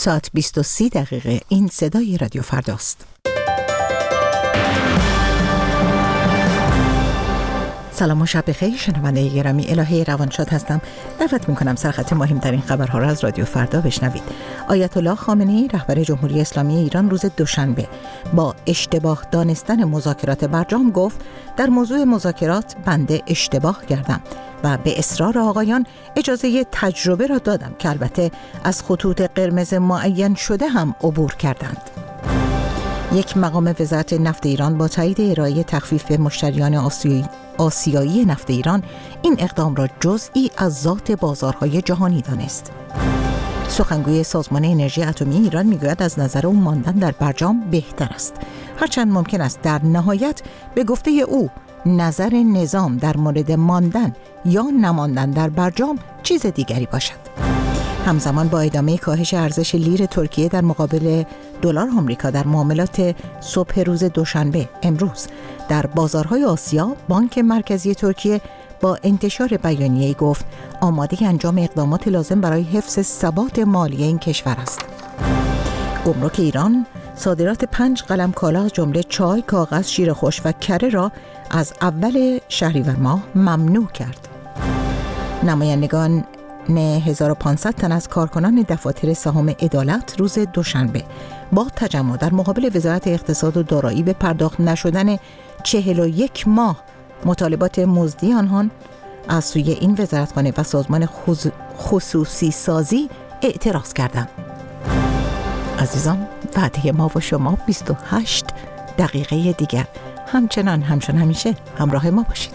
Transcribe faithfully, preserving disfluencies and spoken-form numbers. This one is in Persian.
ساعت بیست و سه دقیقه. این صدای رادیو فرداست. سلام و شب بخیر. شنونده گرامی، الهه روانشاد هستم. دعوت می‌کنم سرخط مهمترین خبرها را از رادیو فردا بشنوید. آیت الله خامنه‌ای رهبر جمهوری اسلامی ایران روز دوشنبه با اشتباه دانستن مذاکرات برجام گفت در موضوع مذاکرات بنده اشتباه کردم و به اصرار آقایان اجازه تجربه را دادم که البته از خطوط قرمز معین شده هم عبور کردند. یک مقام وزارت نفت ایران با تایید ارائه تخفیف به مشتریان آسیایی, آسیایی نفت ایران این اقدام را جزئی از ذات بازارهای جهانی دانست. سخنگوی سازمان انرژی اتمی ایران میگوید از نظر او ماندن در برجام بهتر است، هرچند ممکن است در نهایت به گفته او نظر نظام در مورد ماندن یا نماندن در برجام چیز دیگری باشد. همزمان با ادامه کاهش ارزش لیر ترکیه در مقابل دلار آمریکا در معاملات صبح روز دوشنبه امروز در بازارهای آسیا، بانک مرکزی ترکیه با انتشار بیانیه‌ای گفت آماده انجام اقدامات لازم برای حفظ ثبات مالی این کشور است. گمرک ایران صادرات پنج قلم کالا از جمله چای، کاغذ، شیر خشک و کره را از اول شهریور ماه ممنوع کرد. نمایندگان هزار و پانصد تن از کارکنان دفاتر سهام عدالت روز دوشنبه با تجمع در مقابل وزارت اقتصاد و دارایی به پرداخت نشدن چهل و یک ماه مطالبات مزدی آنها از سوی این وزارتخانه و سازمان خصوصی سازی اعتراض کردند. عزیزان، وعده ما و شما بیست و هشت دقیقه دیگر. همچنان همچون همیشه همراه ما باشید.